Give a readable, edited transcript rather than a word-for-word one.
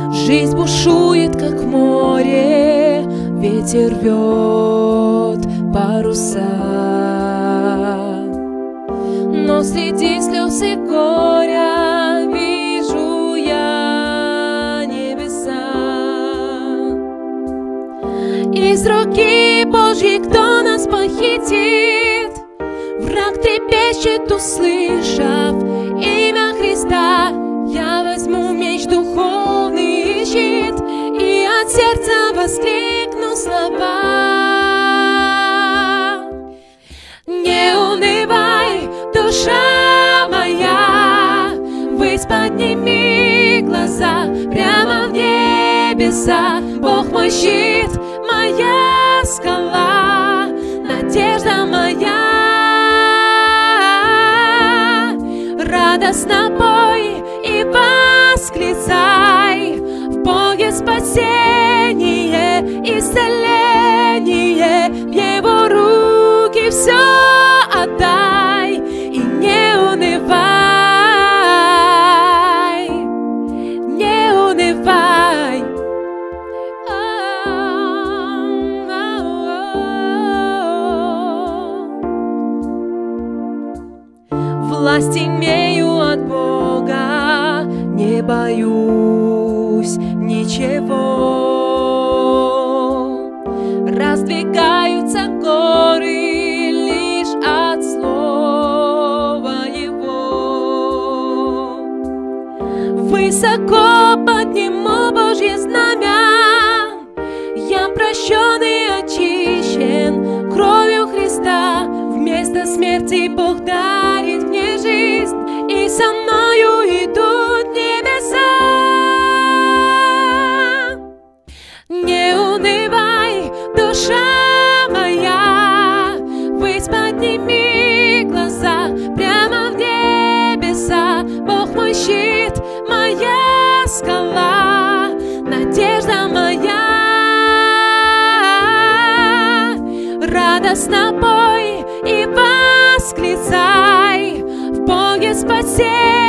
Жизнь бушует, как море, ветер рвет паруса. Но среди слез и горя вижу я небеса. Из руки Божьей кто нас похитит? Враг трепещет, услышав имя Христа. Я возьму меч духовный и щит, и от сердца воскликну слова. Не унывай, душа моя, ввысь подними глаза прямо в небеса. Бог мой щит, моя скала, надежда моя. Радостно пой и восклицай, в Боге спасение, исцеление, в Его руки все отдай и не унывай, не унывай. Власть имею от Бога, не боюсь ничего. Раздвигаются горы лишь от слова Его. Высоко подниму Божье знамя, я прощен и очищен кровью Христа. Вместо смерти Бог дарит мне жизнь, и со мною идут небеса. Не унывай, душа моя, ввысь подними глаза прямо в небеса. Бог мой щит, моя скала, надежда моя. Радостно пой и восклицай, в Боге спасение,